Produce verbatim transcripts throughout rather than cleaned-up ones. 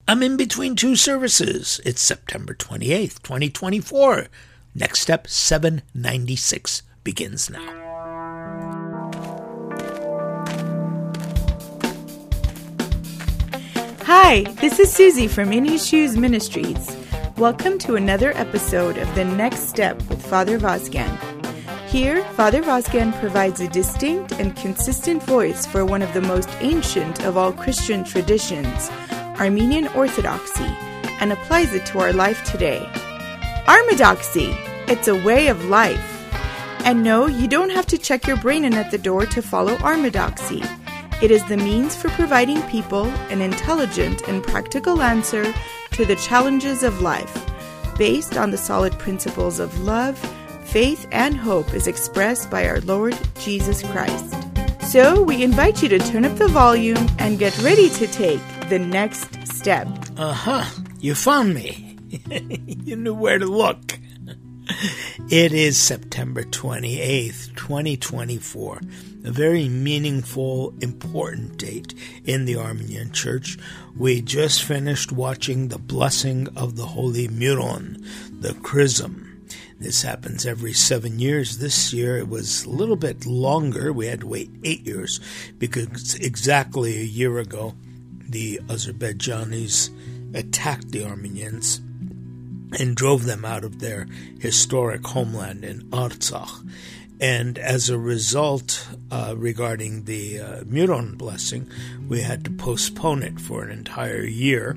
I'm in between two services. It's September twenty-eighth, twenty twenty-four. Next Step seven ninety-six begins now. Hi, this is Susie from In His Shoes Ministries. Welcome to another episode of The Next Step with Father Vazgen. Here, Father Vazgen provides a distinct and consistent voice for one of the most ancient of all Christian traditions, Armenian Orthodoxy, and applies it to our life today. Armadoxy! It's a way of life. And no, you don't have to check your brain in at the door to follow Armadoxy. It is the means for providing people an intelligent and practical answer to the challenges of life, based on the solid principles of love, faith, and hope as expressed by our Lord Jesus Christ. So we invite you to turn up the volume and get ready to take the next step. Uh-huh. You found me. You knew where to look. It is September twenty-eighth, twenty twenty-four, a very meaningful, important date in the Armenian Church. We just finished watching the blessing of the Holy Miron, the Chrism. This happens every seven years. This year it was a little bit longer. We had to wait eight years because exactly a year ago, the Azerbaijanis attacked the Armenians and drove them out of their historic homeland in Artsakh. And as a result, uh, regarding the uh, Miron blessing, we had to postpone it for an entire year.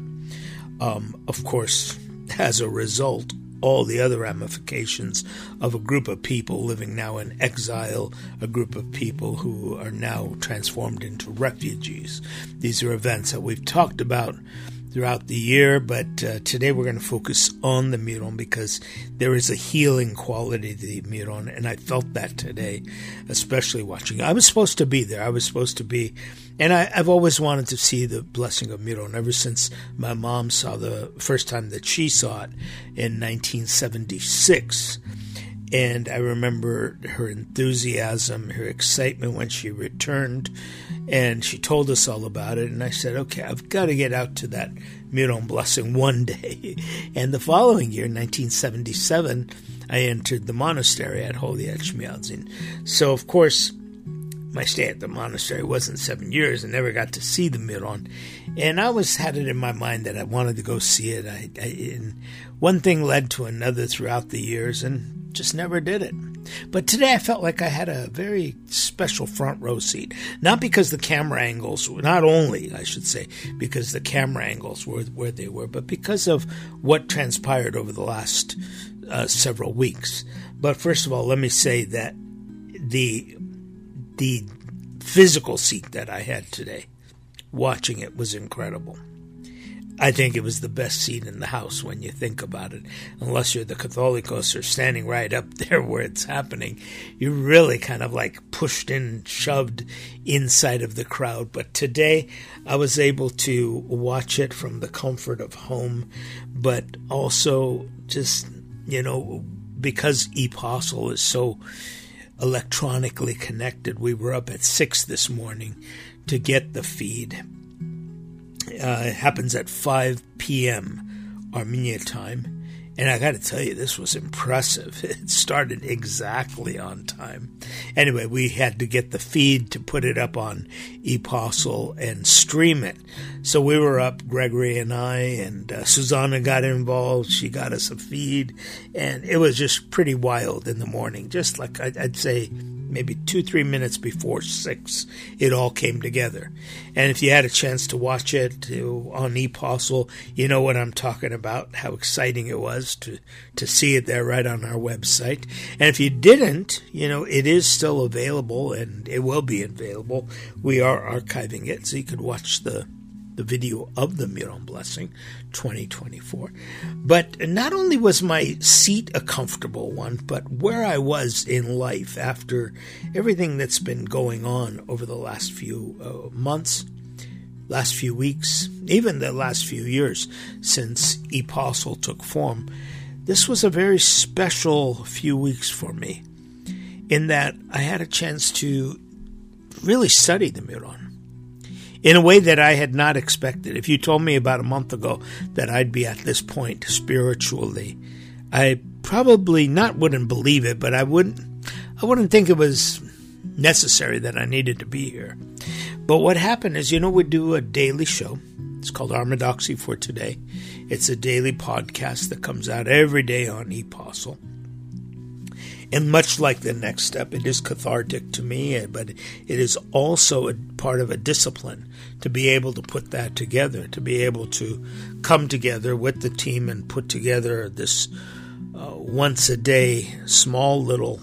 Um, of course, as a result, all the other ramifications of a group of people living now in exile, a group of people who are now transformed into refugees. These are events that we've talked about throughout the year, but uh, today we're going to focus on the Miron because there is a healing quality to the Miron, and I felt that today, especially watching. I was supposed to be there. I was supposed to be, and I, I've always wanted to see the blessing of Miron ever since my mom saw the first time that she saw it in nineteen seventy-six. And I remember her enthusiasm, her excitement when she returned, and she told us all about it. And I said, okay, I've got to get out to that Miron blessing one day. And the following year, nineteen seventy-seven, I entered the monastery at Holy Echmiadzin. So, of course, my stay at the monastery wasn't seven years. I never got to see the Miron. And I always had it in my mind that I wanted to go see it. I, I, and one thing led to another throughout the years, and just never did it. But today I felt like I had a very special front row seat. Not because the camera angles, not only, I should say, because the camera angles were where they were, but because of what transpired over the last uh, several weeks. But first of all, let me say that the the physical seat that I had today, watching it, was incredible. I think it was the best seat in the house when you think about it. Unless you're the Catholicos or standing right up there where it's happening, you're really kind of like pushed in, shoved inside of the crowd. But today I was able to watch it from the comfort of home, but also just, you know, because ePostle is so electronically connected, we were up at six this morning to get the feed. Uh, it happens at five p.m. Armenia time. And I got to tell you, this was impressive. It started exactly on time. Anyway, we had to get the feed to put it up on ePostle and stream it. So we were up, Gregory and I, and uh, Susanna got involved. She got us a feed. And it was just pretty wild in the morning. Just like I'd, I'd say maybe two, three minutes before six, it all came together. And if you had a chance to watch it to, on ePostle, you know what I'm talking about, how exciting it was to, to see it there right on our website. And if you didn't, you know, it is still available, and it will be available. We are archiving it, so you could watch the the video of the Miron Blessing twenty twenty-four. But not only was my seat a comfortable one, but where I was in life after everything that's been going on over the last few uh, months, last few weeks, even the last few years since ePostle took form, this was a very special few weeks for me in that I had a chance to really study the Miron. in a way that I had not expected. If you told me about a month ago that I'd be at this point spiritually, I probably not wouldn't believe it, but I wouldn't I wouldn't think it was necessary that I needed to be here. But what happened is, you know, we do a daily show. It's called Orthodoxy for Today. It's a daily podcast that comes out every day on ePostle. And much like the next step, it is cathartic to me, but it is also a part of a discipline to be able to put that together, to be able to come together with the team and put together this uh, once-a-day small little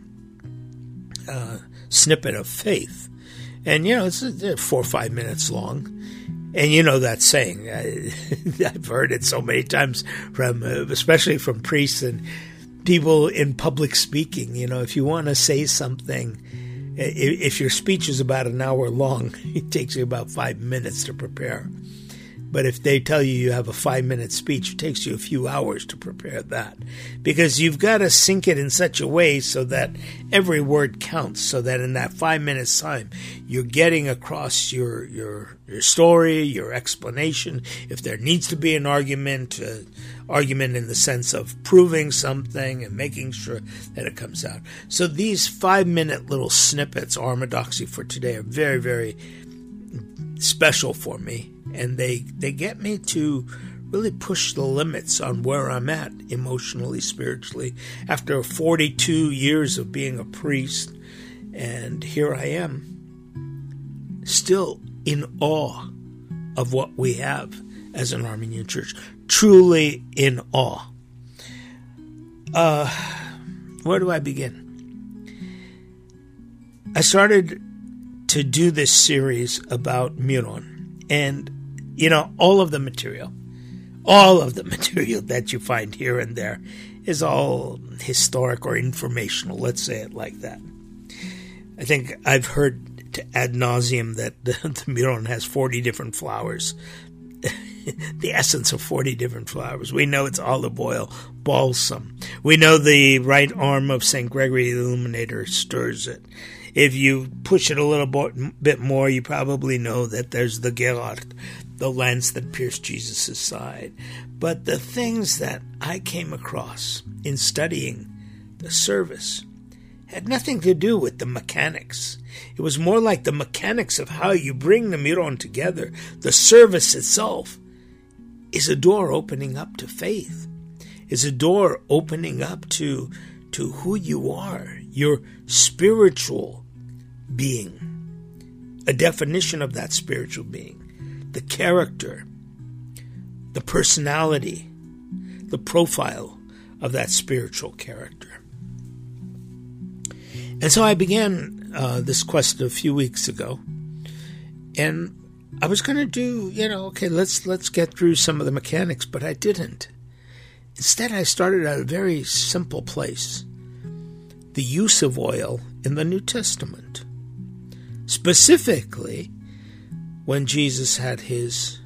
uh, snippet of faith. And, you know, it's four or five minutes long. And you know that saying. I, I've heard it so many times, from, uh, especially from priests and people in public speaking. You know, if you want to say something, if your speech is about an hour long, it takes you about five minutes to prepare. But if they tell you you have a five-minute speech, it takes you a few hours to prepare that. Because you've got to sync it in such a way so that every word counts, so that in that five minutes time, you're getting across your your, your story, your explanation. If there needs to be an argument, uh, argument in the sense of proving something and making sure that it comes out. So these five-minute little snippets, Orthodoxy for Today, are very, very special for me. And they, they get me to really push the limits on where I'm at emotionally, spiritually. After forty-two years of being a priest, and here I am, still in awe of what we have as an Armenian church. Truly in awe. Uh, where do I begin? I started to do this series about Miron, and you know, all of the material, all of the material that you find here and there is all historic or informational, let's say it like that. I think I've heard to ad nauseum that the, the Miron has forty different flowers, the essence of forty different flowers. We know it's olive oil, balsam. We know the right arm of Saint Gregory the Illuminator stirs it. If you push it a little bit more, you probably know that there's the Gerard, the lance that pierced Jesus' side. But the things that I came across in studying the service had nothing to do with the mechanics. It was more like the mechanics of how you bring the Miron together. The service itself is a door opening up to faith, is a door opening up to, to who you are, your spiritual being, a definition of that spiritual being, the character, the personality, the profile of that spiritual character. And so I began uh, this quest a few weeks ago, and I was going to do, you know, okay, let's let's get through some of the mechanics, but I didn't. Instead, I started at a very simple place: the use of oil in the New Testament. Specifically, when Jesus had his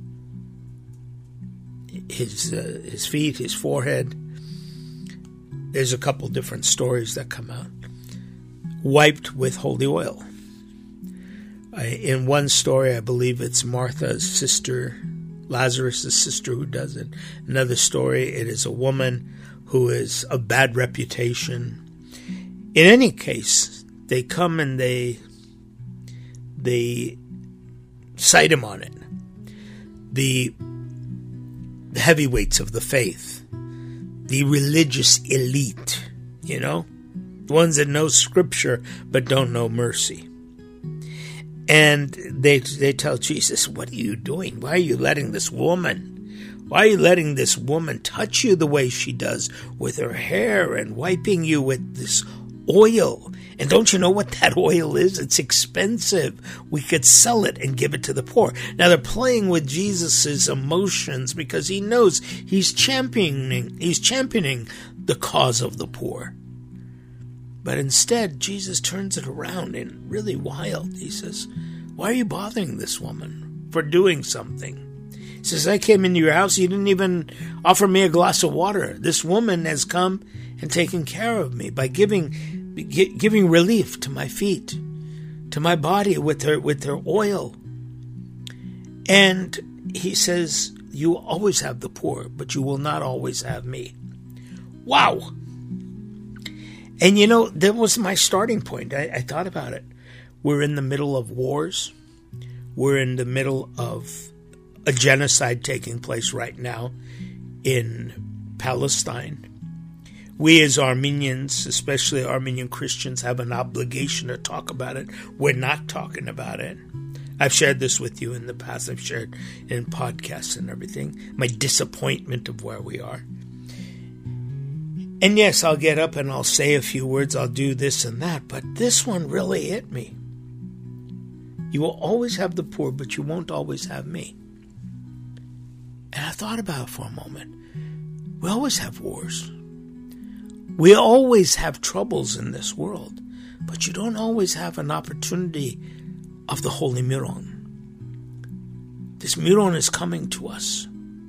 his uh, his feet, his forehead, there's a couple different stories that come out, wiped with holy oil. I, in one story, I believe it's Martha's sister, Lazarus' sister, who does it. Another story, it is a woman who is of bad reputation. In any case, they come and they they cite him on it. The, the heavyweights of the faith, the religious elite, you know, the ones that know Scripture but don't know mercy. And they they tell Jesus, what are you doing? Why are you letting this woman, why are you letting this woman touch you the way she does with her hair and wiping you with this oil? And don't you know what that oil is? It's expensive. We could sell it and give it to the poor. Now they're playing with Jesus's emotions because he knows he's championing, he's championing the cause of the poor. But instead, Jesus turns it around and really wild. He says, why are you bothering this woman for doing something? He says, I came into your house, you didn't even offer me a glass of water. This woman has come and taken care of me by giving giving relief to my feet, to my body with her with her oil. And he says, you will always have the poor, but you will not always have me. Wow. And you know, that was my starting point. I, I thought about it. We're in the middle of wars. We're in the middle of a genocide taking place right now in Palestine. We as Armenians, especially Armenian Christians, have an obligation to talk about it. We're not talking about it. I've shared this with you in the past. I've shared in podcasts and everything. My disappointment of where we are. And yes, I'll get up and I'll say a few words. I'll do this and that. But this one really hit me. You will always have the poor, but you won't always have me. And I thought about it for a moment. We always have wars. We always have troubles in this world. But you don't always have an opportunity of the Holy Miron. This Miron is coming to us.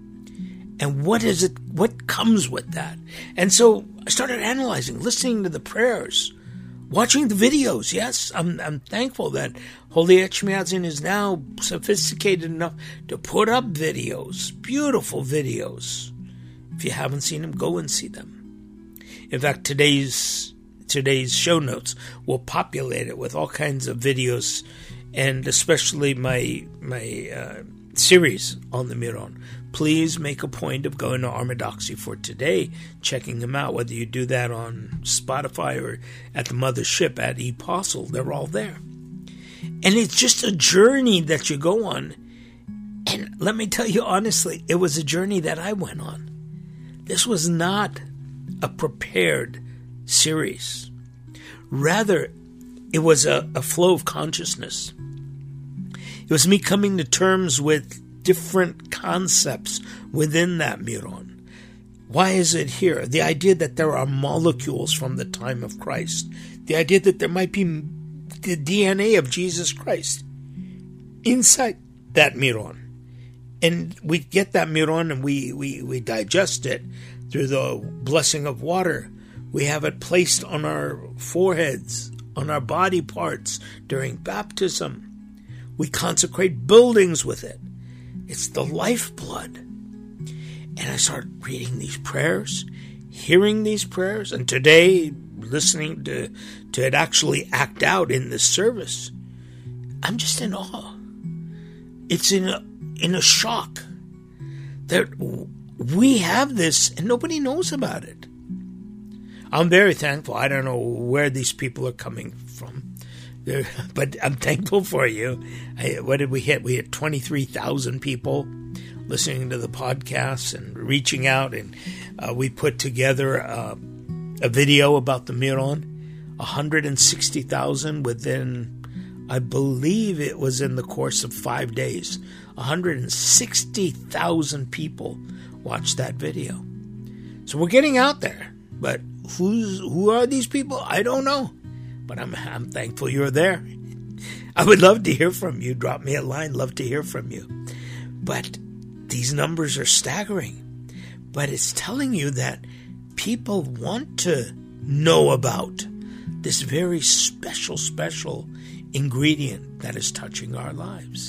And what is it? What comes with that? And so I started analyzing, listening to the prayers, watching the videos. Yes, I'm I'm thankful that Holy Echmiadzin is now sophisticated enough to put up videos, beautiful videos. If you haven't seen them, go and see them. In fact, today's today's show notes will populate it with all kinds of videos, and especially my my uh, series on the Miron. Please make a point of going to Orthodoxy for today, checking them out, whether you do that on Spotify or at the mothership at ePostle. They're all there. And it's just a journey that you go on. And let me tell you honestly, it was a journey that I went on. This was not a prepared series. Rather, it was a, a flow of consciousness. It was me coming to terms with different concepts within that Miron. Why is it here? The idea that there are molecules from the time of Christ. The idea that there might be the D N A of Jesus Christ inside that Miron. And we get that Miron and we, we, we digest it through the blessing of water. We have it placed on our foreheads, on our body parts during baptism. We consecrate buildings with it. It's the lifeblood. And I started reading these prayers, hearing these prayers, and today listening to, to it actually act out in this service. I'm just in awe. It's in a, in a shock that we have this and nobody knows about it. I'm very thankful. I don't know where these people are coming from. They're, but I'm thankful for you. I, what did we hit? We hit twenty-three thousand people listening to the podcast and reaching out. And uh, we put together uh, a video about the Miron. one hundred sixty thousand within, I believe it was in the course of five days. one hundred sixty thousand people watched that video. So we're getting out there. But who's who are these people? I don't know. But I'm, I'm thankful you're there. I would love to hear from you. Drop me a line. Love to hear from you. But these numbers are staggering. But it's telling you that people want to know about this very special, special ingredient that is touching our lives.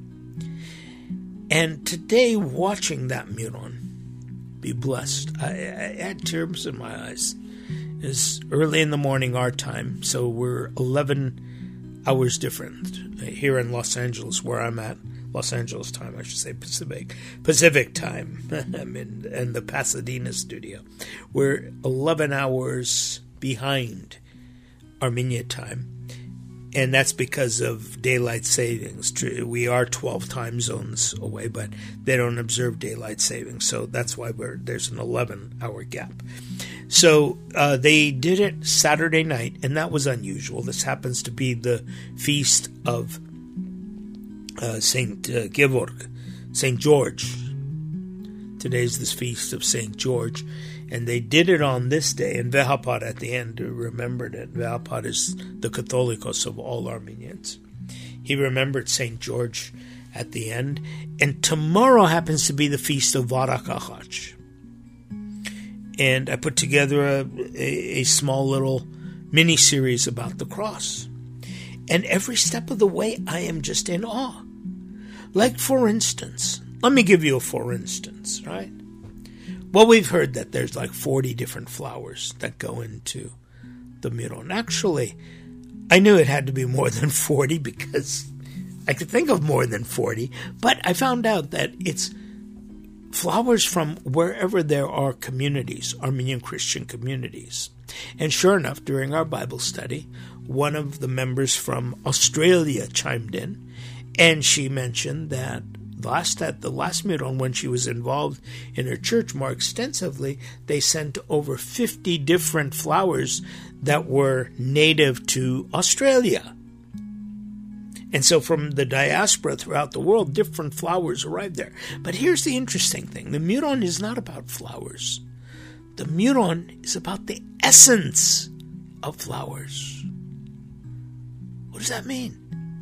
And today, watching that Miron, be blessed. I, I had tears in my eyes. It's early in the morning our time, so we're eleven hours different here in Los Angeles, where I'm at. Los Angeles time, I should say Pacific. Pacific time. I'm in, in the Pasadena studio. We're eleven hours behind Armenia time. And that's because of daylight savings. We are twelve time zones away, but they don't observe daylight savings. So that's why we're, there's an eleven-hour gap. So uh, they did it Saturday night, and that was unusual. This happens to be the feast of uh, Saint uh, Georg, Saint George. Today's the feast of Saint George. And they did it on this day, and Vehapad at the end remembered it. Vehapad is the Catholicos of all Armenians. He remembered Saint George at the end. And tomorrow happens to be the feast of Varakachach. And I put together a, a, a small little mini-series about the cross. And every step of the way, I am just in awe. Like, for instance, let me give you a for instance, right? Well, we've heard that there's like forty different flowers that go into the Miron. Actually, I knew it had to be more than forty because I could think of more than forty, but I found out that it's flowers from wherever there are communities, Armenian Christian communities. And sure enough, during our Bible study, one of the members from Australia chimed in, and she mentioned that last at the last Miron, when she was involved in her church more extensively, they sent over fifty different flowers that were native to Australia. And so from the diaspora throughout the world, different flowers arrived there. But here's the interesting thing. The Miron is not about flowers. The Miron is about the essence of flowers. What does that mean?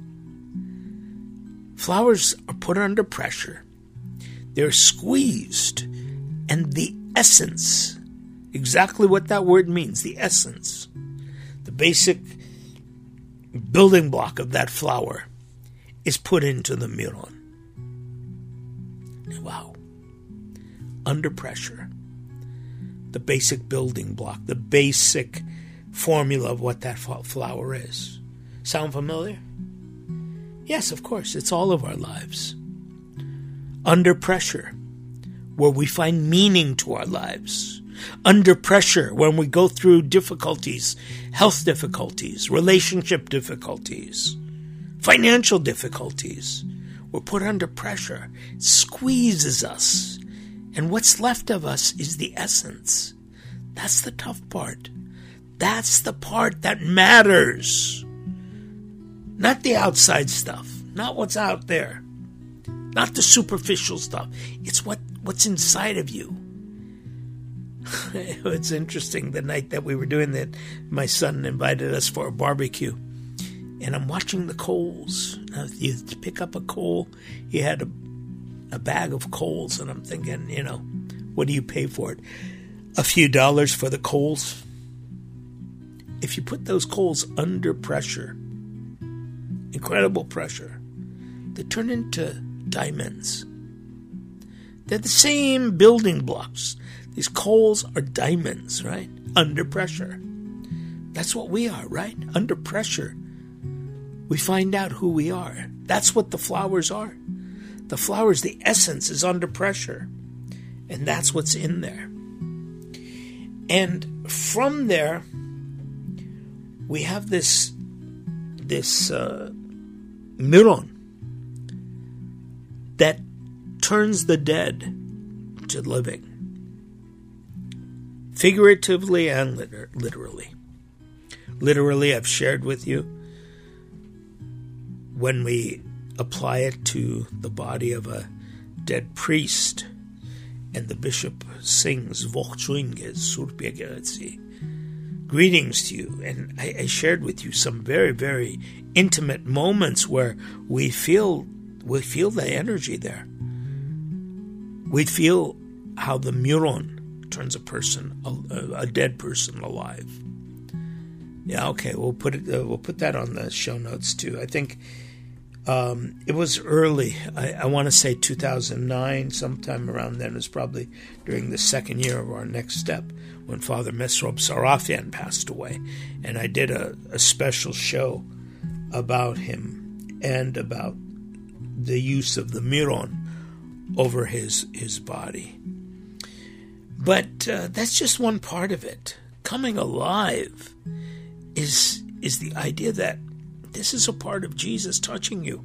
Flowers are put under pressure. They're squeezed. And the essence, exactly what that word means, the essence, the basic building block of that flower is put into the Miron. Wow. Under pressure. The basic building block, the basic formula of what that flower is. Sound familiar? Yes, of course. It's all of our lives. Under pressure, where we find meaning to our lives. Under pressure, when we go through difficulties, health difficulties, relationship difficulties, financial difficulties. We're put under pressure. It squeezes us. And what's left of us is the essence. That's the tough part. That's the part that matters. Not the outside stuff. Not what's out there. Not the superficial stuff. It's what, what's inside of you. It's interesting, the night that we were doing that, my son invited us for a barbecue. And I'm watching the coals. Now, you pick up a coal, he had a, a bag of coals, and I'm thinking, you know, what do you pay for it? A few dollars for the coals? If you put those coals under pressure, incredible pressure, they turn into diamonds. They're the same building blocks. These coals are diamonds, right? Under pressure. That's what we are, right? Under pressure. We find out who we are. That's what the flowers are. The flowers, the essence is under pressure. And that's what's in there. And from there, we have this, this uh, Miron that turns the dead to living. Figuratively and liter- literally. Literally, I've shared with you, when we apply it to the body of a dead priest, and the bishop sings greetings to you, and I, I shared with you some very, very intimate moments where we feel we feel the energy there. We feel how the Miron turns a person, a, a dead person, alive. Yeah, okay, we'll put it. Uh, we'll put that on the show notes too. I think um, it was early. I, I want to say two thousand nine, sometime around then. It was probably during the second year of our Next Step when Father Mesrob Sarafian passed away, and I did a, a special show about him and about the use of the Miron over his his body. But uh, that's just one part of it. Coming alive is is the idea that this is a part of Jesus touching you.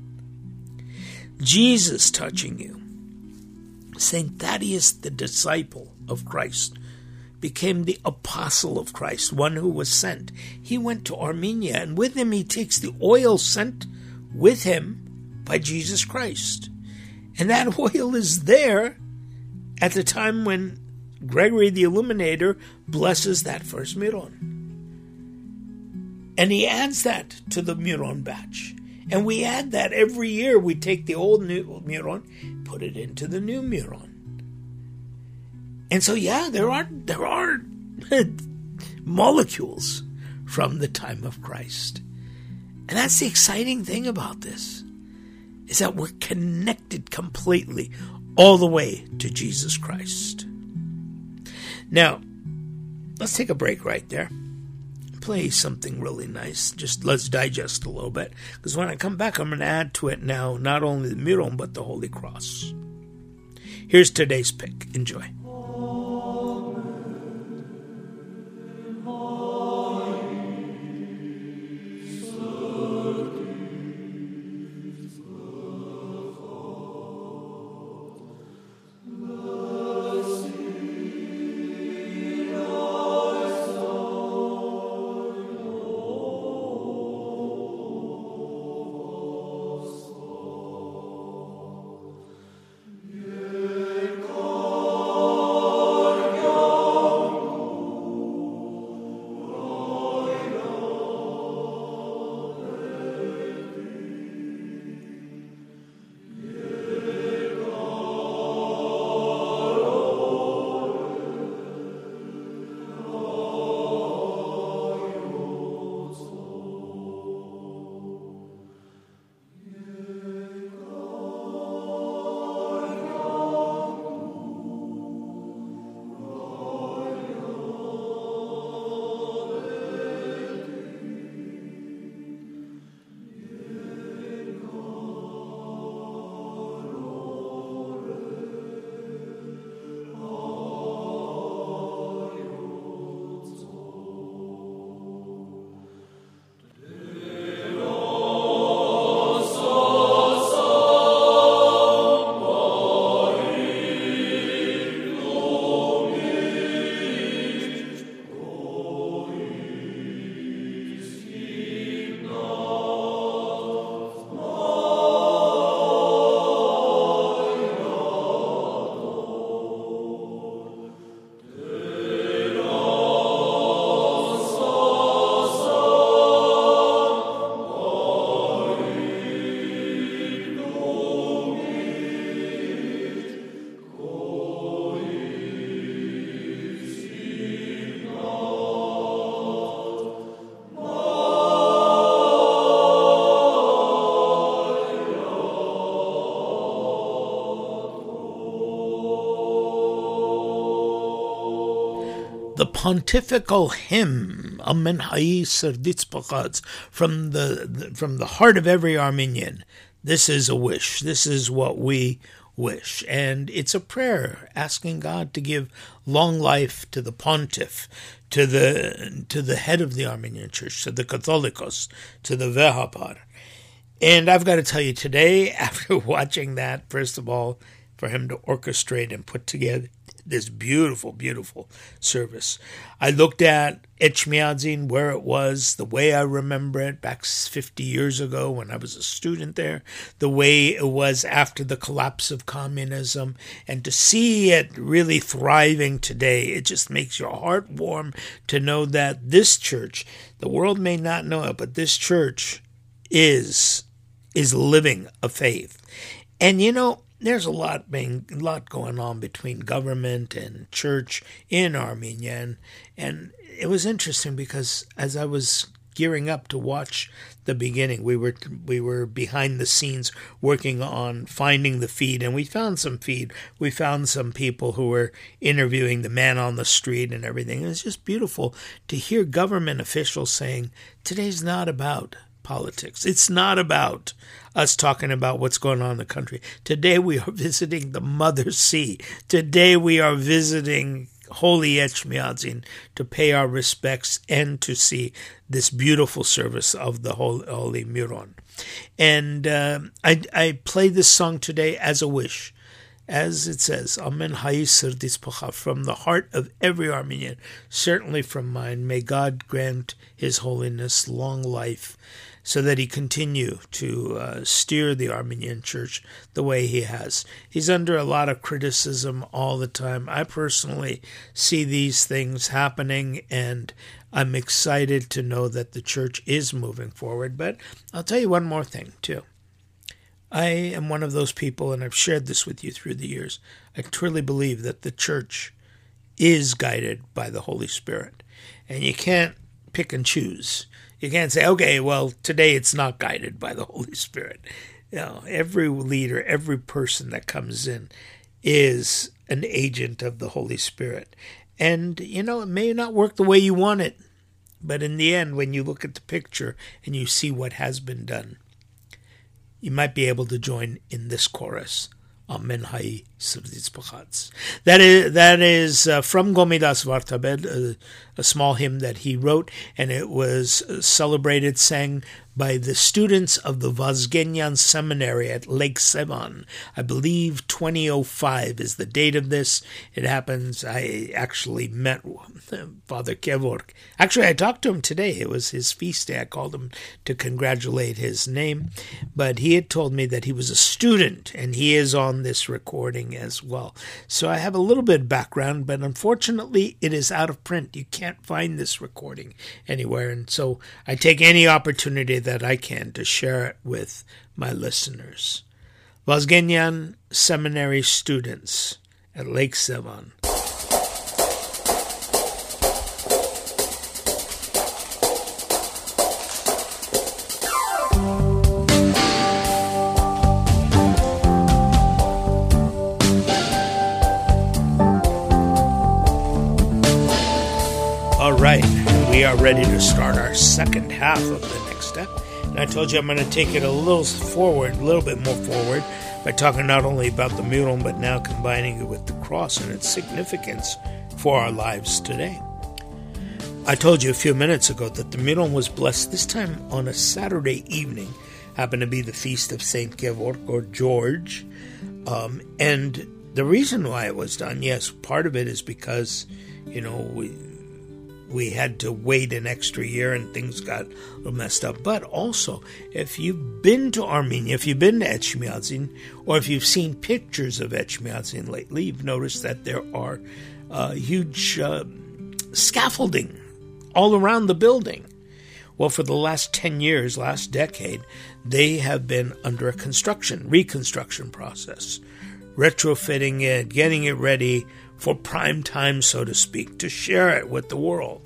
Jesus touching you. Saint Thaddeus, the disciple of Christ, became the apostle of Christ, one who was sent. He went to Armenia, and with him he takes the oil sent with him by Jesus Christ. And that oil is there at the time when Gregory the Illuminator blesses that first Miron. And he adds that to the Miron batch. And we add that every year. We take the old new Miron, put it into the new Miron. And so, yeah, there are there are molecules from the time of Christ. And that's the exciting thing about this. is that we're connected completely all the way to Jesus Christ. Now, let's take a break right there. Play something really nice. Just let's digest a little bit. Because when I come back, I'm going to add to it now not only the Miron, but the Holy Cross. Here's today's pick. Enjoy. The pontifical hymn, Amen Ha'i Serditz Pachadz, from the, the from the heart of every Armenian. This is a wish. This is what we wish. And it's a prayer asking God to give long life to the pontiff, to the to the head of the Armenian Church, to the Catholicos, to the Vehapar. And I've got to tell you today, after watching that, first of all, for him to orchestrate and put together this beautiful, beautiful service. I looked at Etchmiadzin, where it was, the way I remember it back fifty years ago when I was a student there, the way it was after the collapse of communism, and to see it really thriving today, it just makes your heart warm to know that this church, the world may not know it, but this church is, is living a faith. And you know, there's a lot being, a lot going on between government and church in Armenia, and, and it was interesting because as I was gearing up to watch the beginning, we were we were behind the scenes working on finding the feed, and we found some feed. We found some people who were interviewing the man on the street and everything. It was just beautiful to hear government officials saying, "Today's not about politics. It's not about us talking about what's going on in the country. Today we are visiting the Mother Sea. Today we are visiting Holy Etchmiadzin to pay our respects and to see this beautiful service of the Holy, Holy Miron." And uh, I, I play this song today as a wish. As it says, Amen Ha'i Serditz Pachadz, from the heart of every Armenian, certainly from mine, may God grant His Holiness long life, so that he continue to uh, steer the Armenian Church the way he has. He's under a lot of criticism all the time. I personally see these things happening, and I'm excited to know that the Church is moving forward. But I'll tell you one more thing, too. I am one of those people, and I've shared this with you through the years. I truly believe that the Church is guided by the Holy Spirit, and you can't pick and choose. You can't say, okay, well, today it's not guided by the Holy Spirit. You know, every leader, every person that comes in is an agent of the Holy Spirit. And, you know, it may not work the way you want it, but in the end, when you look at the picture and you see what has been done, you might be able to join in this chorus. Amen Hai Savditzpachatz. That is, that is uh, from Gomidas Vartabed, a, a small hymn that he wrote, and it was celebrated, sang by the students of the Vazgenyan Seminary at Lake Sevan. I believe twenty oh five is the date of this. It happens, I actually met Father Kevork. Actually, I talked to him today. It was his feast day. I called him to congratulate his name. But he had told me that he was a student, and he is on this recording as well. So I have a little bit of background, but unfortunately, it is out of print. You can't find this recording anywhere. And so I take any opportunity that I can to share it with my listeners. Vazgenyan Seminary students at Lake Sevan. All right, we are ready to start our second half of the next step. And I told you I'm going to take it a little forward, a little bit more forward, by talking not only about the Miron, but now combining it with the cross and its significance for our lives today. I told you a few minutes ago that the Miron was blessed this time on a Saturday evening. Happened to be the feast of Saint Georg or George. Um, and the reason why it was done, yes, part of it is because, you know, we... we had to wait an extra year and things got a little messed up. But also, if you've been to Armenia, if you've been to Etchmiadzin, or if you've seen pictures of Etchmiadzin lately, you've noticed that there are uh, huge uh, scaffolding all around the building. Well, for the last ten years, last decade, they have been under a construction, reconstruction process, retrofitting it, getting it ready for prime time, so to speak, to share it with the world.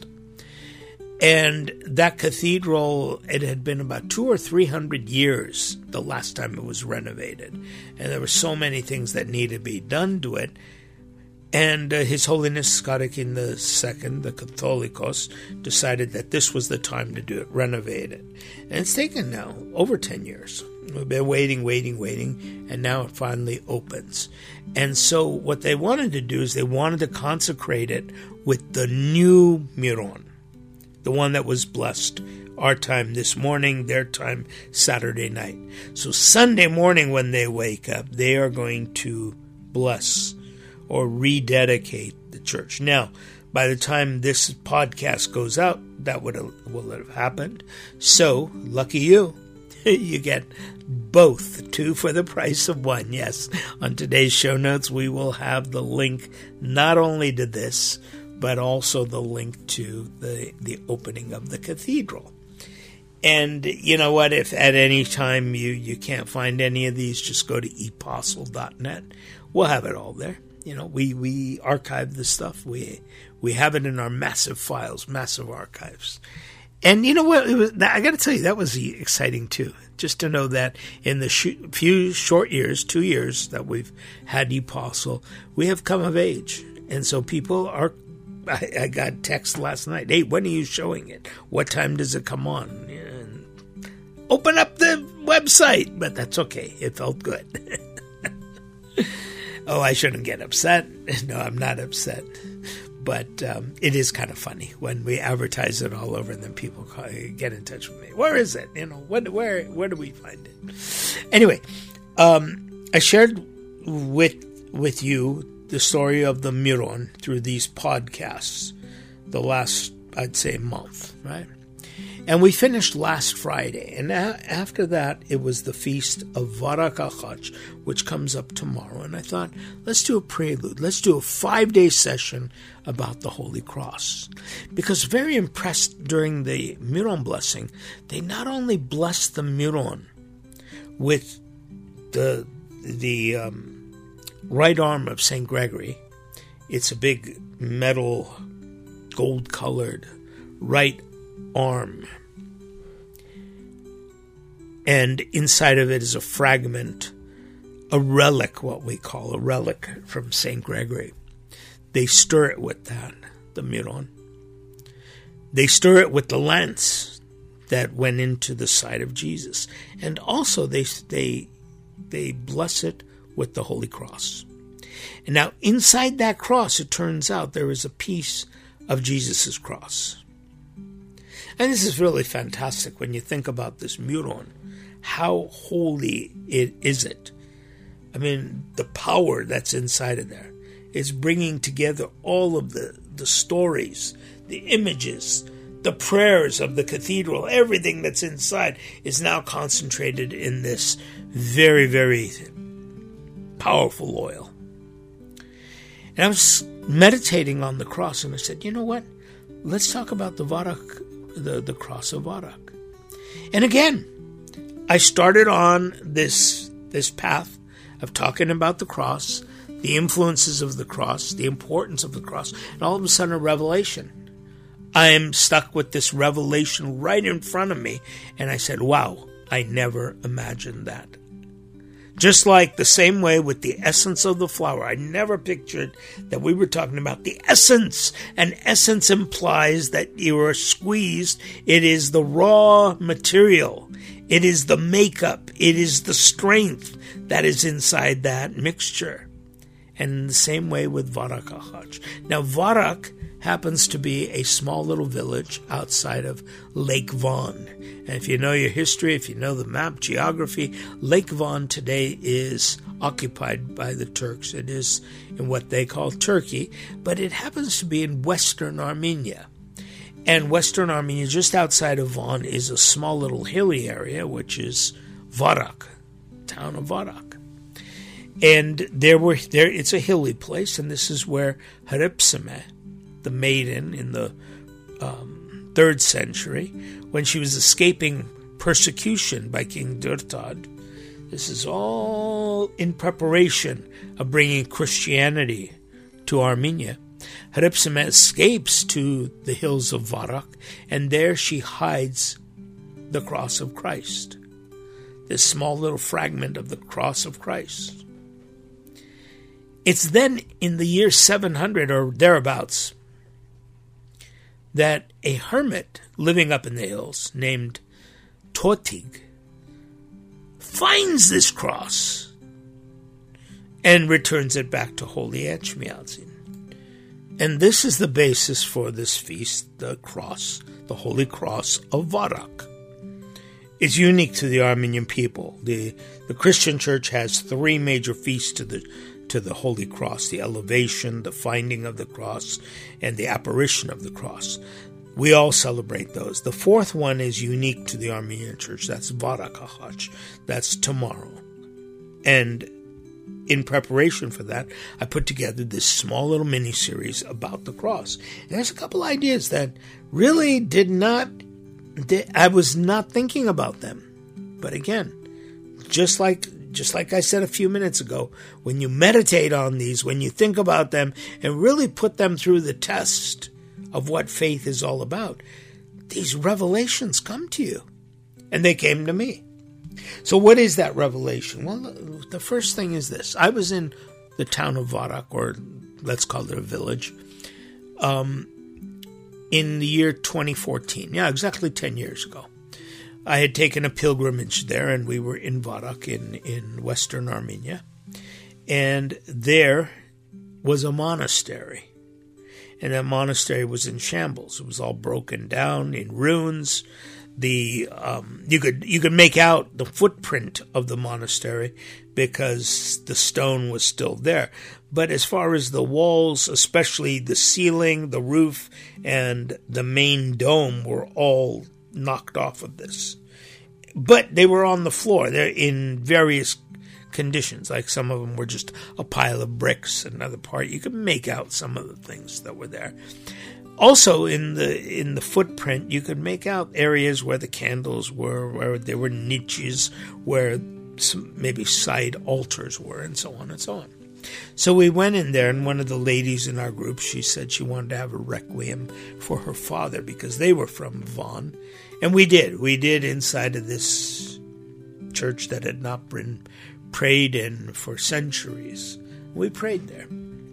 And that cathedral, it had been about two or three hundred years the last time it was renovated. And there were so many things that needed to be done to it. And uh, His Holiness Skadakin the Second, the Catholicos, decided that this was the time to do it, renovate it. And it's taken now over ten years. We've been waiting, waiting, waiting, and now it finally opens. And so what they wanted to do is they wanted to consecrate it with the new Miron, the one that was blessed. Our time this morning, their time Saturday night. So Sunday morning when they wake up, they are going to bless or rededicate the church. Now, by the time this podcast goes out, that would have, will have happened. So, lucky you. You get both, two for the price of one. Yes, on today's show notes, we will have the link not only to this, but also the link to the, the opening of the cathedral. And you know what? If at any time you, you can't find any of these, just go to e postle dot net. We'll have it all there. You know, we, we archive the stuff. We we have it in our massive files, massive archives. And you know what? It was, I got to tell you, that was exciting too. Just to know that in the sh- few short years, two years that we've had ePostle, we have come of age. And so people are, I, I got text last night, hey, when are you showing it? What time does it come on? And open up the website. But that's okay. It felt good. Oh, I shouldn't get upset. No, I'm not upset. But um, it is kind of funny when we advertise it all over and then people call, get in touch with me. Where is it? You know, when, where where do we find it? Anyway, um, I shared with with you the story of the Miron through these podcasts the last, I'd say, month, right? And we finished last Friday. And a- after that, it was the feast of Varakachach, which comes up tomorrow. And I thought, let's do a prelude. Let's do a five-day session about the Holy Cross. Because very impressed during the Miron blessing, they not only blessed the Miron with the, the um, right arm of Saint Gregory. It's a big metal, gold-colored right arm. And inside of it is a fragment, a relic, what we call a relic from Saint Gregory. They stir it with that, the miron. They stir it with the lance that went into the side of Jesus. And also they they they bless it with the Holy Cross. And now inside that cross, it turns out there is a piece of Jesus' cross. And this is really fantastic when you think about this miron. How holy it is it? I mean, the power that's inside of there is bringing together all of the, the stories, the images, the prayers of the cathedral. Everything that's inside is now concentrated in this very, very powerful oil. And I was meditating on the cross, and I said, you know what? Let's talk about the Varak, the, the cross of Varak. And again, I started on this this path of talking about the cross, the influences of the cross, the importance of the cross, and all of a sudden a revelation. I am stuck with this revelation right in front of me, and I said, wow, I never imagined that. Just like the same way with the essence of the flower, I never pictured that we were talking about the essence. And essence implies that you are squeezed. It is the raw material. It is the makeup. It is the strength that is inside that mixture. And in the same way with Varak Ahach. Now, Varak happens to be a small little village outside of Lake Van. And if you know your history, if you know the map, geography, Lake Van today is occupied by the Turks. It is in what they call Turkey, but it happens to be in western Armenia. And western Armenia, just outside of Van, is a small little hilly area, which is Varak, town of Varak. And there were there it's a hilly place, and this is where Haripsime, the maiden in the um, third century, when she was escaping persecution by King Durtad. This is all in preparation of bringing Christianity to Armenia. Haripsime escapes to the hills of Varak, and there she hides the cross of Christ, this small little fragment of the cross of Christ. It's then in the year seven hundred or thereabouts that a hermit living up in the hills named Totig finds this cross and returns it back to Holy Etchmiadzin. And this is the basis for this feast, the cross, the Holy Cross of Varak. It's unique to the Armenian people. The, the Christian church has three major feasts to the to the Holy Cross: the elevation, the finding of the cross, and the apparition of the cross. We all celebrate those. The fourth one is unique to the Armenian church. That's Varak Ahach. That's tomorrow. And in preparation for that, I put together this small little mini-series about the cross. And there's a couple ideas that really did not, I was not thinking about them. But again, just like Just like I said a few minutes ago, when you meditate on these, when you think about them and really put them through the test of what faith is all about, these revelations come to you. And they came to me. So what is that revelation? Well, the first thing is this. I was in the town of Varak, or let's call it a village, um, in the year twenty fourteen. Yeah, exactly ten years ago. I had taken a pilgrimage there, and we were in Varak in, in western Armenia. And there was a monastery. And that monastery was in shambles. It was all broken down, in ruins. The um, you could you could make out the footprint of the monastery because the stone was still there. But as far as the walls, especially the ceiling, the roof, and the main dome were all knocked off of this. But they were on the floor. They're in various conditions. Like some of them were just a pile of bricks. Another part, you could make out some of the things that were there. Also, in the in the footprint, you could make out areas where the candles were, where there were niches, where some maybe side altars were, and so on and so on. So we went in there, and one of the ladies in our group, she said she wanted to have a requiem for her father because they were from Van. And we did. We did inside of this church that had not been prayed in for centuries. We prayed there.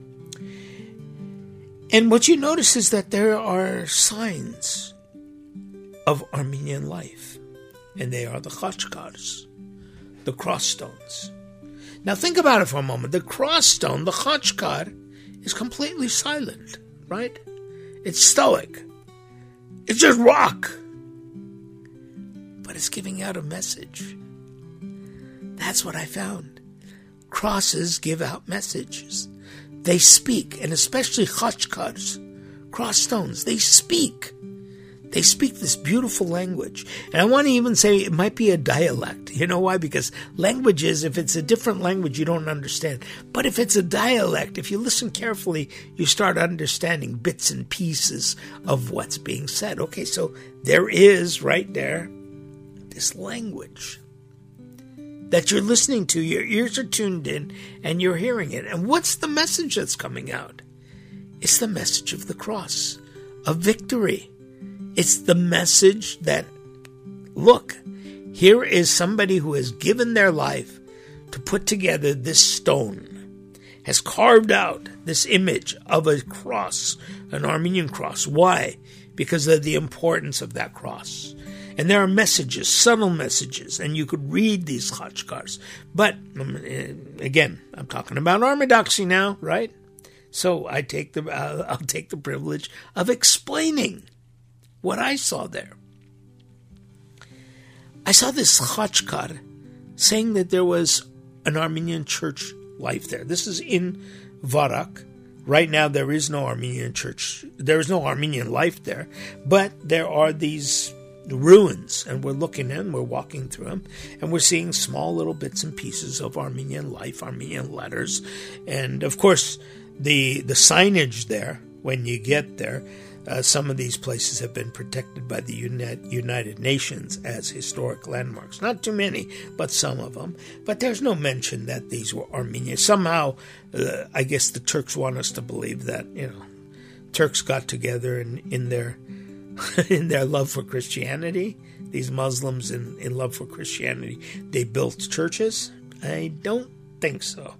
And what you notice is that there are signs of Armenian life, and they are the khachkars, the cross stones. Now think about it for a moment. The cross stone, the khachkar, is completely silent, right? It's stoic. It's just rock. But it's giving out a message. That's what I found. Crosses give out messages. They speak, and especially khachkars, cross stones, they speak. They speak this beautiful language. And I want to even say it might be a dialect. You know why? Because languages, if it's a different language, you don't understand. But if it's a dialect, if you listen carefully, you start understanding bits and pieces of what's being said. Okay, so there is right there this language that you're listening to. Your ears are tuned in and you're hearing it. And what's the message that's coming out? It's the message of the cross, of victory. It's the message that, look, here is somebody who has given their life to put together this stone, has carved out this image of a cross, an Armenian cross. Why? Because of the importance of that cross. And there are messages, subtle messages, and you could read these khachkars. But, again, I'm talking about orthodoxy now, right? So I take the, uh, I'll take the privilege of explaining what I saw there. I saw this khachkar saying that there was an Armenian church life there. This is in Varak. Right now there is no Armenian church. There is no Armenian life there. But there are these ruins, and we're looking in, we're walking through them, and we're seeing small little bits and pieces of Armenian life, Armenian letters. And of course, the the signage there, when you get there, Uh, some of these places have been protected by the Uni- United Nations as historic landmarks. Not too many, but some of them. But there's no mention that these were Armenian. Somehow, uh, I guess the Turks want us to believe that, you know, Turks got together and in their in their love for Christianity, these Muslims in, in love for Christianity, they built churches. I don't think so.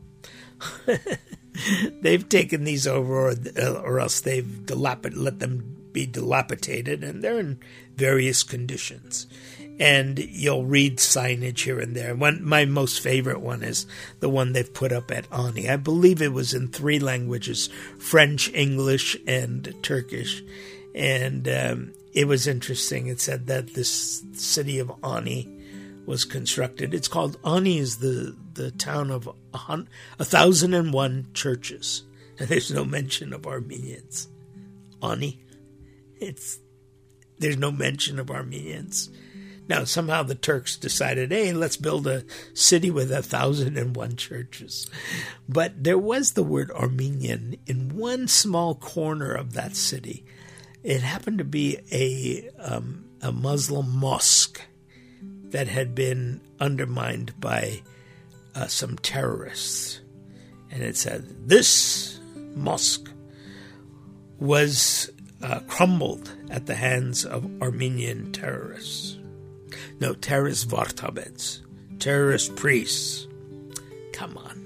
They've taken these over, or, or else they've dilapid, let them be dilapidated, and they're in various conditions. And you'll read signage here and there. One, my most favorite one is the one they've put up at Ani. I believe it was in three languages, French, English, and Turkish. And um, it was interesting. It said that this city of Ani was constructed. It's called, Ani is the, the town of a, hun, a thousand and one churches. And there's no mention of Armenians. Ani. It's, there's no mention of Armenians. Now, somehow the Turks decided, hey, let's build a city with a thousand and one churches. But there was the word Armenian in one small corner of that city. It happened to be a, um, a Muslim mosque that had been undermined by uh, some terrorists. And it said, this mosque was uh, crumbled at the hands of Armenian terrorists. No, terrorist vartabeds, terrorist priests. Come on.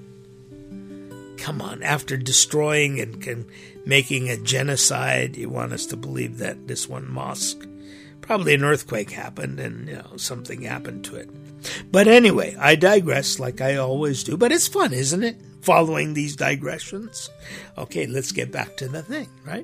Come on. After destroying and, and making a genocide, you want us to believe that this one mosque, probably an earthquake happened and, you know, something happened to it. But anyway, I digress like I always do. But it's fun, isn't it? Following these digressions. Okay, let's get back to the thing, right?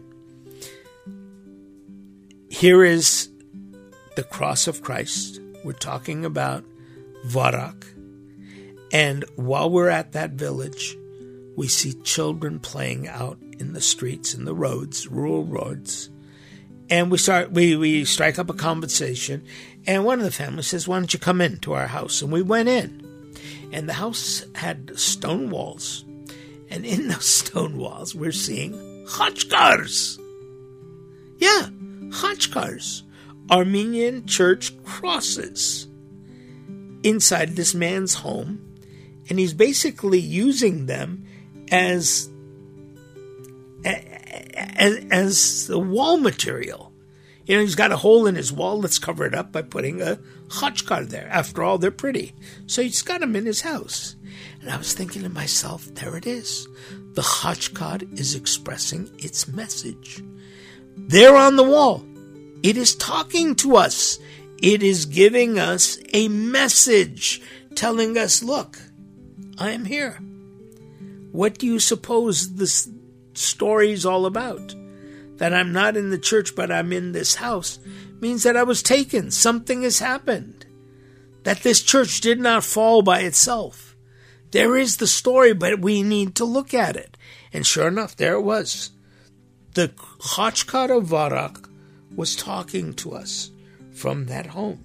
Here is the cross of Christ. We're talking about Varak. And while we're at that village, we see children playing out in the streets, in the roads, rural roads. And we start, we, we strike up a conversation. And one of the families says, why don't you come into our house? And we went in. And the house had stone walls. And in those stone walls, we're seeing khachkars. Yeah, khachkars. Armenian church crosses inside this man's home, and he's basically using them as as, as the wall material. You know, he's got a hole in his wall. Let's cover it up by putting a chachkar there. After all, they're pretty. So he's got them in his house. And I was thinking to myself, there it is. The chachkar is expressing its message. There on the wall, it is talking to us. It is giving us a message, telling us, look, I am here. What do you suppose this story is all about? That I'm not in the church, but I'm in this house, means that I was taken. Something has happened. That this church did not fall by itself. There is the story, but we need to look at it. And sure enough, there it was. The Chachkar of Varak was talking to us from that home.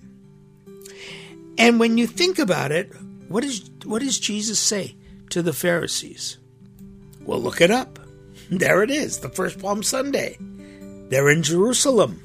And when you think about it, what is what does Jesus say to the Pharisees? Well, look it up. There it is, the first Palm Sunday. They're in Jerusalem.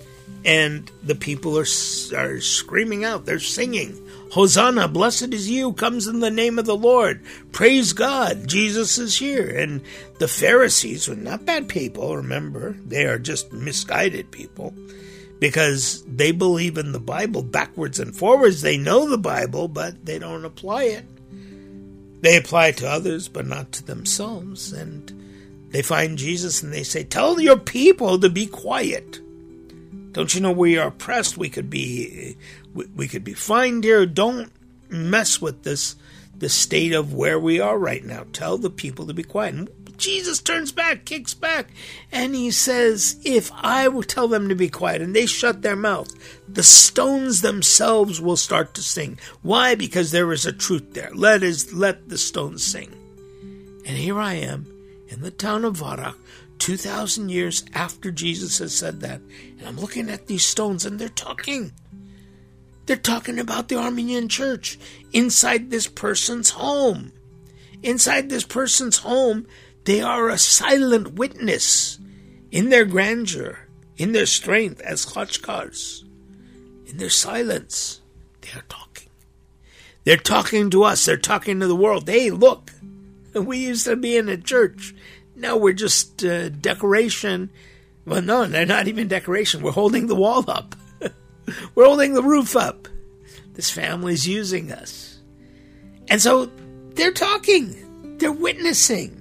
And the people are, are screaming out. They're singing, Hosanna, blessed is you, comes in the name of the Lord. Praise God, Jesus is here. And the Pharisees were not bad people, remember. They are just misguided people. Because they believe in the Bible backwards and forwards. They know the Bible, but they don't apply it. They apply it to others, but not to themselves. And they find Jesus and they say, tell your people to be quiet. Don't you know we are oppressed? We could be we, we could be fined here. Don't mess with this, the state of where we are right now. Tell the people to be quiet. And Jesus turns back, kicks back, and he says, if I will tell them to be quiet and they shut their mouth, the stones themselves will start to sing. Why? Because there is a truth there. Let us let the stones sing. And here I am in the town of Varak, two thousand years after Jesus has said that, and I'm looking at these stones and they're talking. They're talking about the Armenian church inside this person's home. Inside this person's home, they are a silent witness in their grandeur, in their strength as chachkars. In their silence, they are talking. They're talking to us. They're talking to the world. Hey, look, we used to be in a church. Now we're just uh, decoration. Well, no, they're not even decoration. We're holding the wall up. We're holding the roof up. This family's using us. And so they're talking. They're witnessing.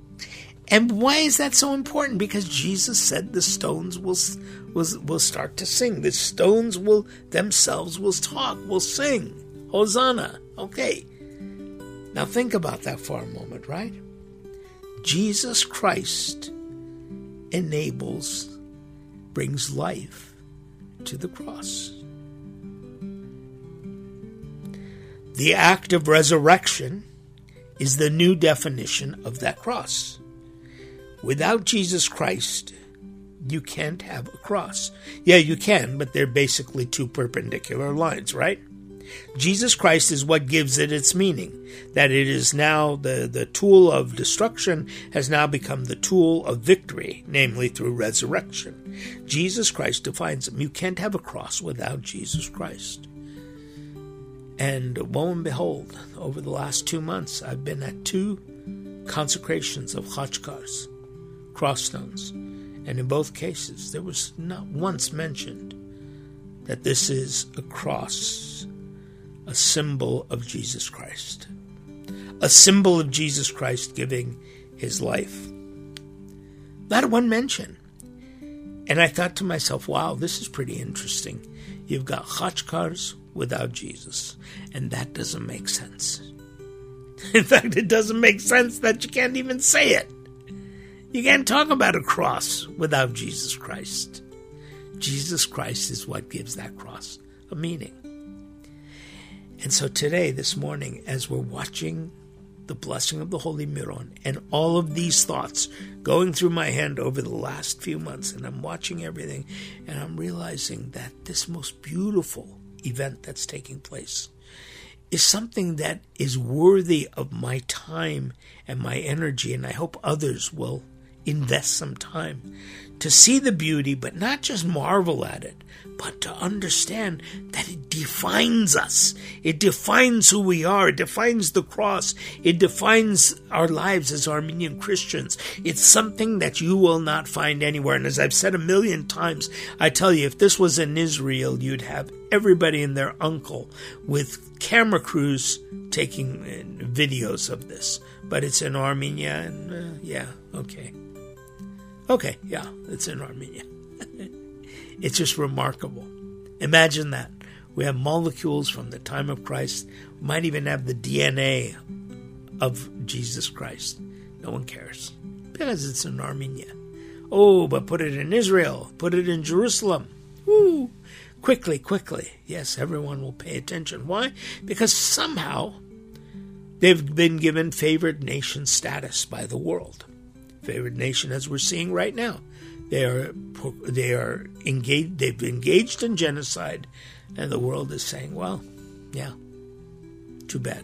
And why is that so important? Because Jesus said the stones will, will, will start to sing. The stones will themselves will talk, will sing. Hosanna. Okay. Now think about that for a moment, right? Jesus Christ enables, brings life to the cross. The act of resurrection is the new definition of that cross. Without Jesus Christ, you can't have a cross. Yeah, you can, but they're basically two perpendicular lines, right? Jesus Christ is what gives it its meaning, that it is now the, the tool of destruction has now become the tool of victory, namely through resurrection. Jesus Christ defines them. You can't have a cross without Jesus Christ. And lo and behold, over the last two months, I've been at two consecrations of chachkars, cross stones. And in both cases, there was not once mentioned that this is a cross, a symbol of Jesus Christ. A symbol of Jesus Christ giving his life. Not one mention. And I thought to myself, wow, this is pretty interesting. You've got chachkars without Jesus. And that doesn't make sense. In fact, it doesn't make sense that you can't even say it. You can't talk about a cross without Jesus Christ. Jesus Christ is what gives that cross a meaning. And so today, this morning, as we're watching the blessing of the Holy Miron and all of these thoughts going through my head over the last few months, and I'm watching everything, and I'm realizing that this most beautiful event that's taking place is something that is worthy of my time and my energy, and I hope others will invest some time to see the beauty, but not just marvel at it, but to understand that it defines us. It defines who we are. It defines the cross. It defines our lives as Armenian Christians. It's something that you will not find anywhere. And as I've said a million times, I tell you, if this was in Israel, you'd have everybody and their uncle with camera crews taking videos of this. But it's in Armenia, and uh, yeah, okay. Okay, yeah, it's in Armenia. It's just remarkable. Imagine that. We have molecules from the time of Christ. We might even have the D N A of Jesus Christ. No one cares because it's in Armenia. Oh, but put it in Israel. Put it in Jerusalem. Woo! Quickly, quickly. Yes, everyone will pay attention. Why? Because somehow they've been given favored nation status by the world. Favored nation, as we're seeing right now. They are they are engaged. They've engaged in genocide, and the world is saying, "Well, yeah, too bad."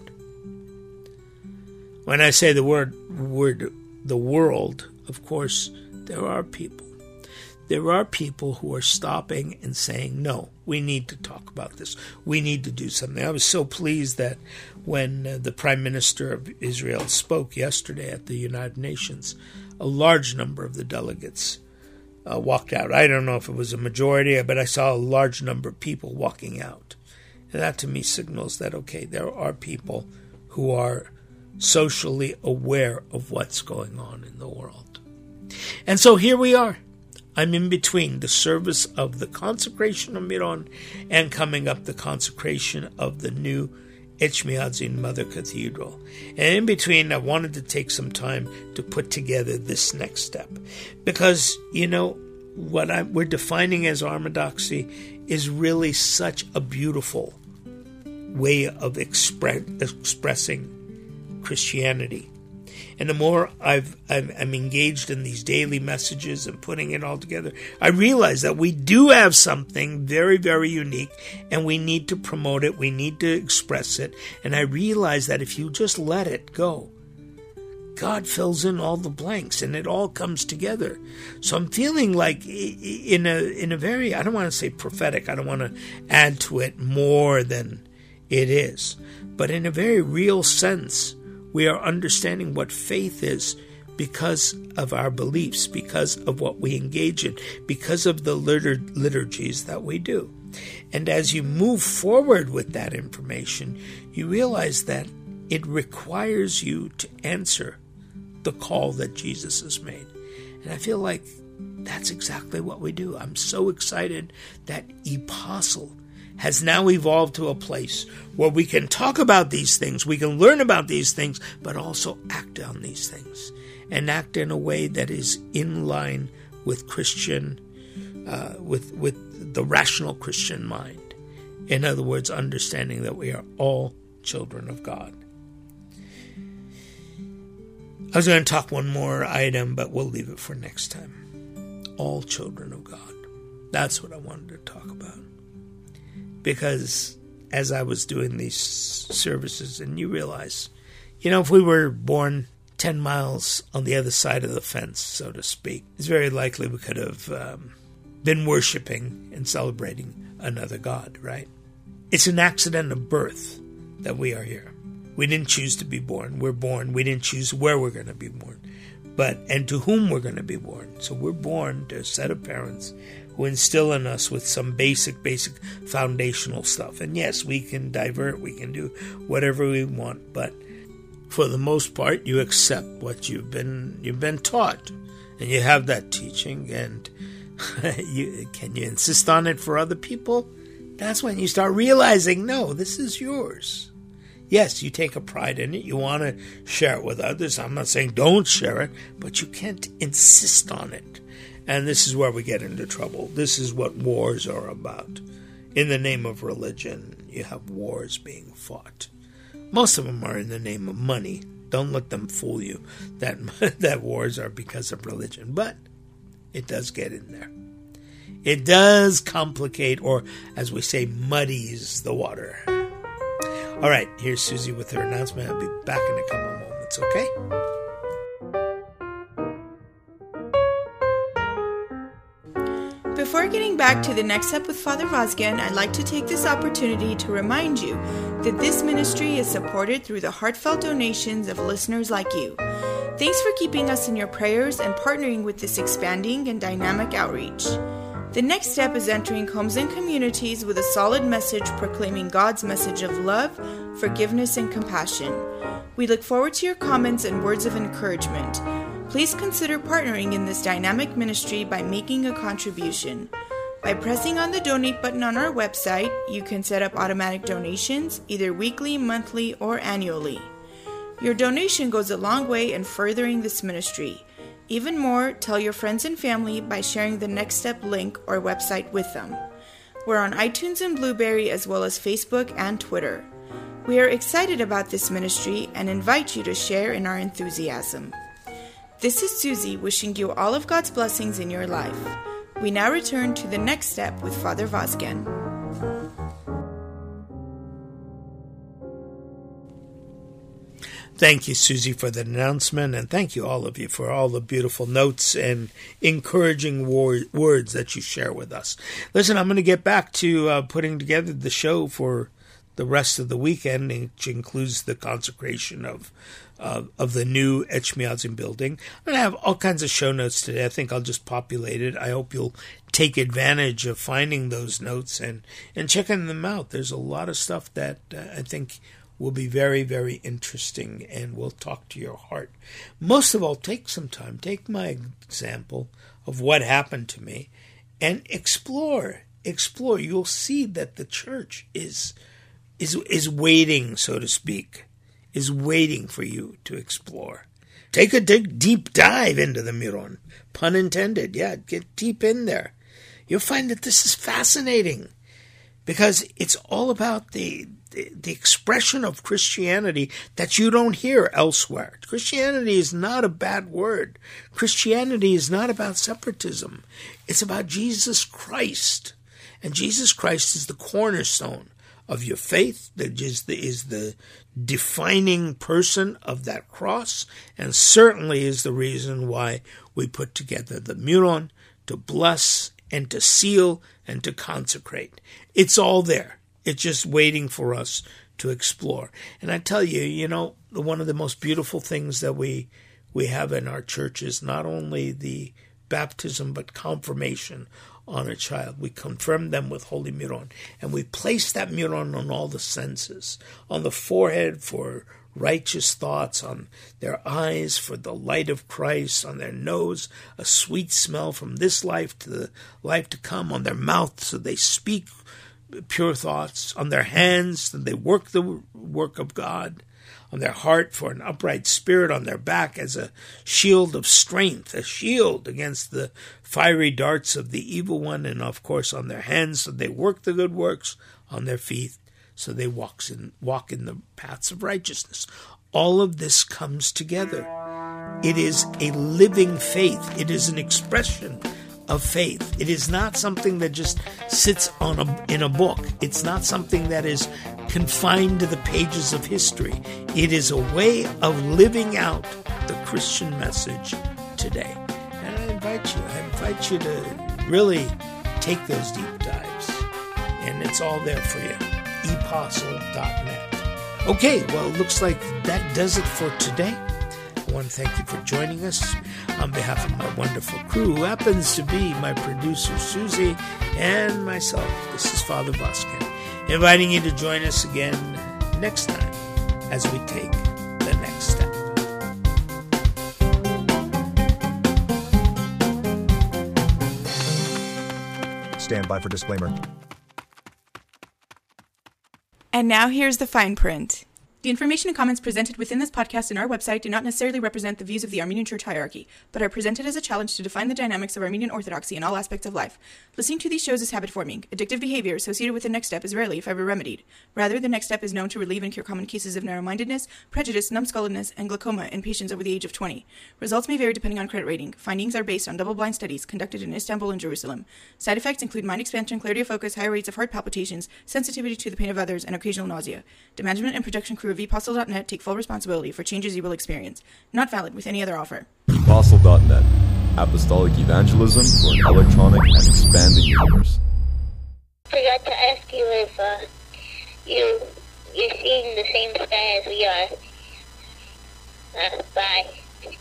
When I say the word word the world, of course, there are people. There are people who are stopping and saying, "No, we need to talk about this. We need to do something." I was so pleased that when uh, the Prime Minister of Israel spoke yesterday at the United Nations, a large number of the delegates Uh, walked out. I don't know if it was a majority, but I saw a large number of people walking out. And that to me signals that, okay, there are people who are socially aware of what's going on in the world. And so here we are. I'm in between the service of the consecration of Miron and coming up the consecration of the new Etchmiadzin Mother Cathedral. And in between, I wanted to take some time to put together this next step. Because, you know, what I, we're defining as Orthodoxy is really such a beautiful way of expre- expressing Christianity. And the more I've, I'm, I'm engaged in these daily messages and putting it all together, I realize that we do have something very, very unique, and we need to promote it. We need to express it. And I realize that if you just let it go, God fills in all the blanks, and it all comes together. So I'm feeling like in a in a very, I don't want to say prophetic, I don't want to add to it more than it is, but in a very real sense, we are understanding what faith is because of our beliefs, because of what we engage in, because of the litur- liturgies that we do. And as you move forward with that information, you realize that it requires you to answer the call that Jesus has made. And I feel like that's exactly what we do. I'm so excited that Apostle has now evolved to a place where we can talk about these things, we can learn about these things, but also act on these things, and act in a way that is in line with Christian, uh, with with the rational Christian mind. In other words, understanding that we are all children of God. I was going to talk one more item, but we'll leave it for next time. All children of God. That's what I wanted to talk about. Because as I was doing these services, and you realize, you know, if we were born ten miles on the other side of the fence, so to speak, it's very likely we could have um, been worshiping and celebrating another God, right? It's an accident of birth that we are here. We didn't choose to be born. We're born. We didn't choose where we're going to be born, but and to whom we're going to be born. So we're born to a set of parents who instill in us with some basic, basic foundational stuff. And yes, we can divert, we can do whatever we want, but for the most part, you accept what you've been you've been taught, and you have that teaching. And you, can you insist on it for other people? That's when you start realizing, no, this is yours. Yes, you take a pride in it. You want to share it with others. I'm not saying don't share it, but you can't insist on it. And this is where we get into trouble. This is what wars are about. In the name of religion, you have wars being fought. Most of them are in the name of money. Don't let them fool you that that wars are because of religion. But it does get in there. It does complicate, or as we say, muddies the water. All right, here's Susie with her announcement. I'll be back in a couple of moments, okay? Before getting back to the next step with Father Vazgen, I'd like to take this opportunity to remind you that this ministry is supported through the heartfelt donations of listeners like you. Thanks for keeping us in your prayers and partnering with this expanding and dynamic outreach. The next step is entering homes and communities with a solid message proclaiming God's message of love, forgiveness, and compassion. We look forward to your comments and words of encouragement. Please consider partnering in this dynamic ministry by making a contribution. By pressing on the donate button on our website, you can set up automatic donations, either weekly, monthly, or annually. Your donation goes a long way in furthering this ministry. Even more, tell your friends and family by sharing the Next Step link or website with them. We're on iTunes and Blueberry as well as Facebook and Twitter. We are excited about this ministry and invite you to share in our enthusiasm. This is Susie wishing you all of God's blessings in your life. We now return to the next step with Father Vazgen. Thank you, Susie, for the announcement, and thank you, all of you, for all the beautiful notes and encouraging wor- words that you share with us. Listen, I'm going to get back to uh, putting together the show for the rest of the weekend, which includes the consecration of uh, of the new Etchmiadzin building. I'm going to have all kinds of show notes today. I think I'll just populate it. I hope you'll take advantage of finding those notes and, and checking them out. There's a lot of stuff that uh, I think will be very, very interesting and will talk to your heart. Most of all, take some time. Take my example of what happened to me and explore. Explore. You'll see that the church is is is waiting, so to speak, is waiting for you to explore. Take a dig, deep dive into the Miron. Pun intended. Yeah, get deep in there. You'll find that this is fascinating because it's all about the the expression of Christianity that you don't hear elsewhere. Christianity is not a bad word. Christianity is not about separatism. It's about Jesus Christ. And Jesus Christ is the cornerstone of your faith, that is the, is the defining person of that cross, and certainly is the reason why we put together the Miron to bless and to seal and to consecrate. It's all there. It's just waiting for us to explore. And I tell you, you know, one of the most beautiful things that we we have in our church is not only the baptism, but confirmation on a child. We confirm them with Holy Miron, and we place that Miron on all the senses, on the forehead for righteous thoughts, on their eyes for the light of Christ, on their nose a sweet smell from this life to the life to come, on their mouth so they speak pure thoughts, on their hands so they work the work of God, on their heart for an upright spirit, on their back as a shield of strength, a shield against the fiery darts of the evil one, and of course on their hands so they work the good works, on their feet so they walks in, walk in the paths of righteousness. All of this comes together. It is a living faith. It is an expression of faith. It is not something that just sits on a, in a book. It's not something that is confined to the pages of history. It is a way of living out the Christian message today. And I invite you, I invite you to really take those deep dives. And it's all there for you. epostle dot net. Okay, well, it looks like that does it for today. I want to thank you for joining us on behalf of my wonderful crew, who happens to be my producer, Susie, and myself. This is Father Vazgen, inviting you to join us again next time as we take the next step. Stand by for disclaimer. And now here's the fine print. The information and comments presented within this podcast and our website do not necessarily represent the views of the Armenian Church hierarchy, but are presented as a challenge to define the dynamics of Armenian Orthodoxy in all aspects of life. Listening to these shows is habit-forming. Addictive behavior associated with the next step is rarely, if ever, remedied. Rather, the next step is known to relieve and cure common cases of narrow-mindedness, prejudice, numbskulledness, and glaucoma in patients over the age of twenty. Results may vary depending on credit rating. Findings are based on double-blind studies conducted in Istanbul and Jerusalem. Side effects include mind expansion, clarity of focus, higher rates of heart palpitations, sensitivity to the pain of others, and occasional nausea. The management and production crew of epostle dot net take full responsibility for changes you will experience. Not valid with any other offer. epostle dot net Apostolic Evangelism for an Electronic and Expanding Universe. Forgot to ask you if uh, you, you're seeing the same sky as we are. Uh, bye.